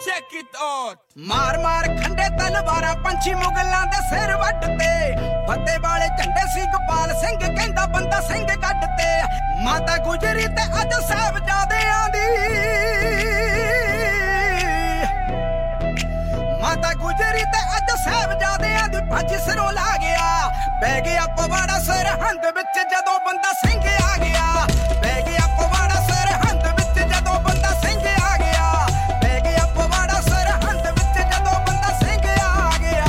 check it out ਮਾਰ ਮਾਰ ਖੰਡੇ ਤਲਵਾਰਾਂ ਪੰਛੀ ਮੁਗਲਾਂ ਦੇ ਸਿਰ ਵੱਢ ਤੇ ਫੱਤੇ ਵਾਲੇ ਝੰਡੇ ਸੀ ਗੋਪਾਲ ਸਿੰਘ ਕਹਿੰਦਾ ਬੰਦਾ ਸਿੰਘ ਗੱਡ ਤੇ ਮਾਤਾ ਗੁਜਰੀ ਤੇ ਅੱਜ ਸਾਹਿਬਜ਼ਾਦਿਆਂ ਦੀ ਮਾਤਾ ਗੁਜਰੀ ਤੇ ਅੱਜ ਸਾਹਿਬਜ਼ਾਦਿਆਂ ਦੀ ਭੱਜ ਸਿਰੋਂ ਲਾ ਗਿਆ ਪੈ ਗਿਆ ਪਵਾੜਾ ਸਰਹੰਦ ਵਿੱਚ ਜਦੋਂ ਬੰਦਾ ਸਿੰਘ ਆ ਗਿਆ ਪੈ ਗਿਆ ਪਵਾੜਾ ਸਰਹੰਦ ਵਿੱਚ ਜਦੋਂ ਬੰਦਾ ਸਿੰਘ ਆ ਗਿਆ ਪੈ ਗਿਆ ਪਵਾੜਾ ਸਰਹੰਦ ਵਿੱਚ ਜਦੋਂ ਬੰਦਾ ਸਿੰਘ ਆ ਗਿਆ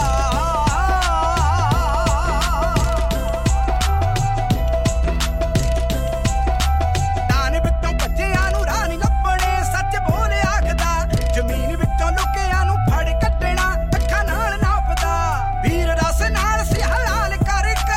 ਦਾਨ ਵਿੱਚੋਂ ਬੱਚਿਆਂ ਨੂੰ ਰਾਹ ਨਹੀਂ ਲੱਭਣੇ ਸੱਚ ਬੋਲ ਆਖਦਾ ਜ਼ਮੀਨ ਵਿੱਚੋਂ ਲੁਕਿਆਂ ਨੂੰ ਫੜ ਕੱਢਣਾ ਅੱਖਾਂ ਨਾਲ ਨਾਪਦਾ ਵੀਰ ਰਸ ਨਾਲ ਸੀ ਹਲਾਲ ਕਰਕੇ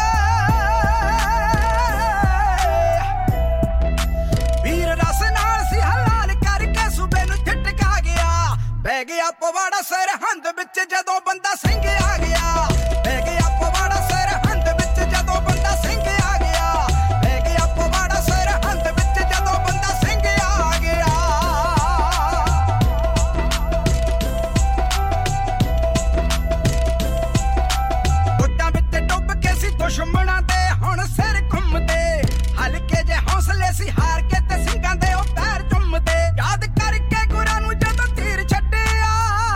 ਵੀਰ ਰਸ ਨਾਲ ਸੀ ਹਲਾਲ ਕਰਕੇ ਸੂਬੇ ਨੂੰ ਝਟਕਾ ਗਿਆ ਬਹਿ ਗਿਆ ਪਵਾੜਾ ਸਰਹੰਦ ਵਿੱਚ ਜਦੋਂ ਬੰਦਾ ਸਿੰਘ ਆ ਗਿਆ ਬਹਿ ਗਿਆ ਪਵਾੜਾ ਸਰਹੰਦ ਵਿੱਚ ਜਦੋਂ ਬੰਦਾ ਸਿੰਘ ਆ ਗਿਆ ਬਹਿ ਗਿਆ ਪਵਾੜਾ ਸਰਹੰਦ ਵਿੱਚ ਜਦੋਂ ਬੰਦਾ ਸਿੰਘ ਆ ਗਿਆ ਉੱਡਾਂ ਵਿੱਚ ਡੁੱਬ ਕੇ ਸੀ ਦੁਸ਼ਮਣਾਂ ਦੇ ਹੁਣ ਸਿਰ ਘੁੰਮਦੇ ਹਲਕੇ ਜੇ ਹੌਸਲੇ ਸੀ ਹਾਰ ਕੇ ਤੇ ਸਿੰਘਾਂ ਦੇ ਉਹ ਪੈਰ ਚੁੰਮਦੇ ਯਾਦ ਕਰਕੇ ਗੁਰਾਂ ਨੂੰ ਜਦੋਂ ਤੀਰ ਛੱਡਿਆ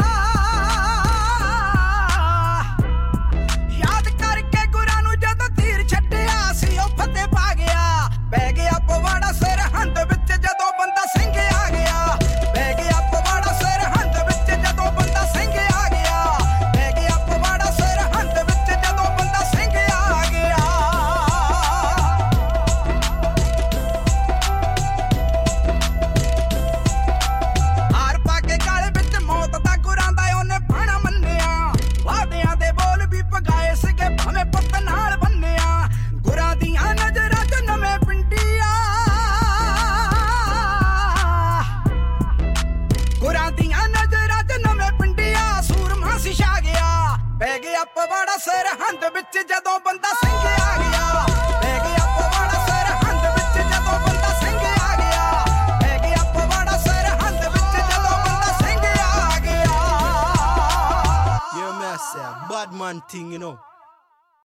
ਯਾਦ ਕਰਕੇ ਗੁਰਾਂ ਨੂੰ ਜਦੋਂ ਤੀਰ ਛੱਡਿਆ ਸੀ ਉਹ ਫਤਿਹ ਪਾ ਗਿਆ ਪੈ ਗਿਆ ਪਵਾੜਾ ਸਰਹੰਦ ਵਿੱਚ ਜਦੋਂ ਬੰਦਾ ਸਿੰਘ ਆ ਗਿਆ ਪੈ ਗਿਆ ਪਵਾੜਾ ਸਰਹੰਦ ਵਿੱਚ ਜਦੋਂ ਬੰਦਾ ਸਿੰਘ ਆ ਗਿਆ ਪੈ ਗਿਆ ਪਵਾੜਾ ਸਰਹੰਦ ਵਿੱਚ ਜਦੋਂ ਬੰਦਾ ਸਿੰਘ ਆ ਗਿਆ ਹਾਰ ਪਾ ਕੇ ਗਲ ਵਿੱਚ ਮੌਤ ਦਾ ਗੁਰਾਂ ਦਾ ਉਹਨੇ ਬਾਣਾ ਮੰਨਿਆ ਵਾਅਦਿਆਂ ਦੇ ਬੋਲ ਵੀ ਪਗਾਏ ਸੀਗੇ ਭਾਵੇਂ ਪੁੱਤ ਨਾਲ ਬੰਨਿਆ ਗੁਰਾਂ ਦੀਆਂ ਨਜ਼ਰਾਂ 'ਚ ਨਵੇਂ ਪਿੰਡੀਆਂ ਗੁਰਾਂ ਦੀਆਂ ਨਜ਼ਰਾਂ 'ਚ ਨਵੇਂ ਪਿੰਡੀਆਂ ਸੂਰਮਾ ਸੀ ਛਾ ਗਿਆ ਪੈ ਗਿਆ ਪਵਾੜਾ ਸਰਹੰਦ ਵਿੱਚ ਜਦੋਂ ਬੰਦਾ ਸਿੰਘ ਆ ਗਿਆ ਪੈ ਗਿਆ ਪਵਾੜਾ ਸਰਹੰਦ ਵਿੱਚ ਜਦੋਂ ਬੰਦਾ ਸਿੰਘ ਆ ਗਿਆ ਪੈ ਗਿਆ ਪਵਾੜਾ ਸਰਹੰਦ ਵਿੱਚ ਜਦੋਂ ਬੰਦਾ ਸਿੰਘ ਆ ਗਿਆ yeah man say a bad man thing you know